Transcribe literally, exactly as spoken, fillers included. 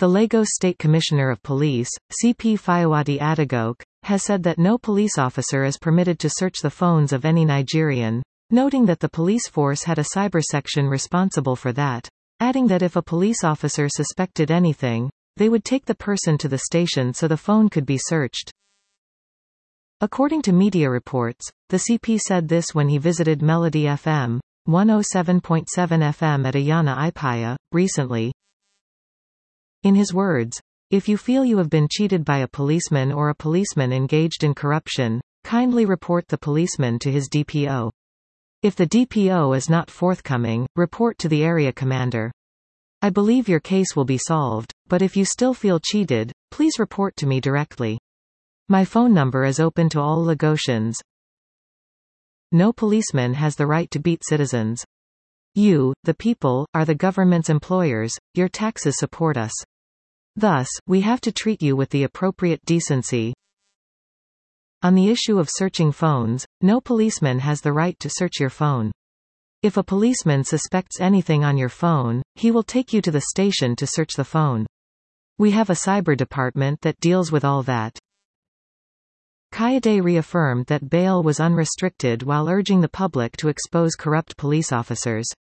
The Lagos State Commissioner of Police, C P Fayowade Adigoke, has said that no police officer is permitted to search the phones of any Nigerian, noting that the police force had a cyber section responsible for that, adding that if a police officer suspected anything, they would take the person to the station so the phone could be searched. According to media reports, the C P said this when he visited Melody F M, one oh seven point seven F M at Ayana Ipaya, recently. In his words, "If you feel you have been cheated by a policeman or a policeman engaged in corruption, kindly report the policeman to his D P O. If the D P O is not forthcoming, report to the area commander. I believe your case will be solved, but if you still feel cheated, please report to me directly. My phone number is open to all Lagosians. No policeman has the right to beat citizens. You, the people, are the government's employers, your taxes support us. Thus, we have to treat you with the appropriate decency." On the issue of searching phones, no policeman has the right to search your phone. If a policeman suspects anything on your phone, he will take you to the station to search the phone. We have a cyber department that deals with all that. Kayode reaffirmed that bail was unrestricted while urging the public to expose corrupt police officers.